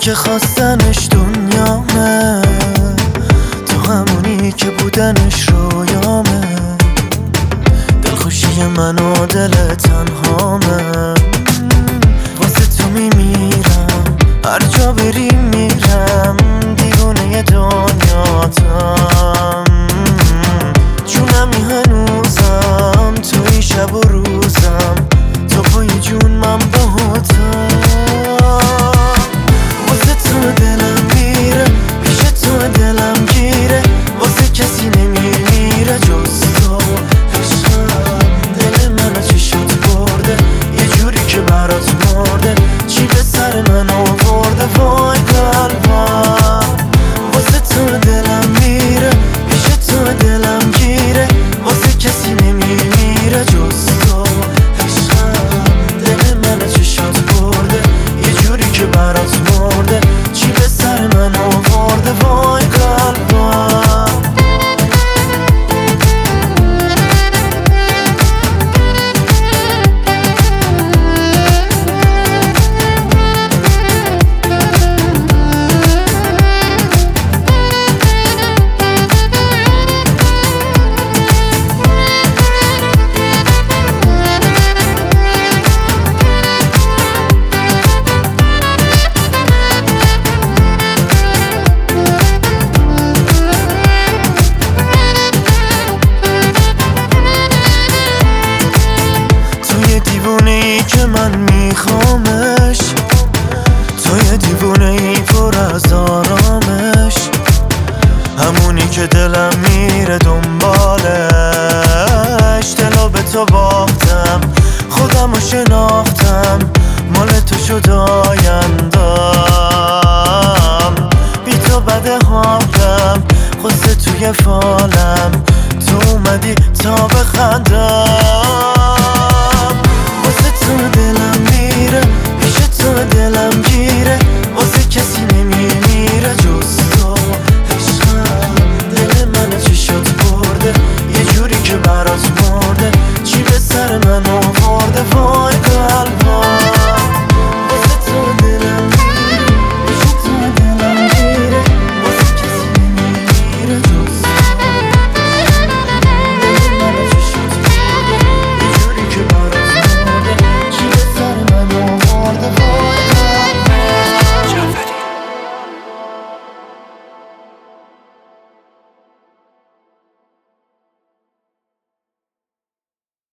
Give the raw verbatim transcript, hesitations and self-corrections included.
که خواستنش دنیامه، تو همونی که بودنش رویامه. دلخوشی من و دل تنهامه، واسه تو میمیرم، هر جا بری میرم، دیوونه دنیاتم. جونمی هنوزم، توی شب و روزم، تو پای جون من باهاتم. واسه تو دلم میره، پیش تو دلم گیره، واسه کسی نمیمیره جز تو. عشقم دل منو چشات برده، یه جوری که برات مرده، چی به سر من آورده وای قلبم. واسه تو دلم میره، پیش تو دلم گیره، واسه کسی نمیمیره جز تو. عشقم دل منو چشات برده، یه جوری که برات مرده، چی به سر من آورده وای قلبم. که من میخوامش، توی دیوونه ای پر از آرامش، همونی که دلم میره دنبالش. دلو به تو باختم، خودمو شناختم، مال تو شد آیندم. بی تو بده حالم، غصه توی فالم، تو اومدی تا بخندم.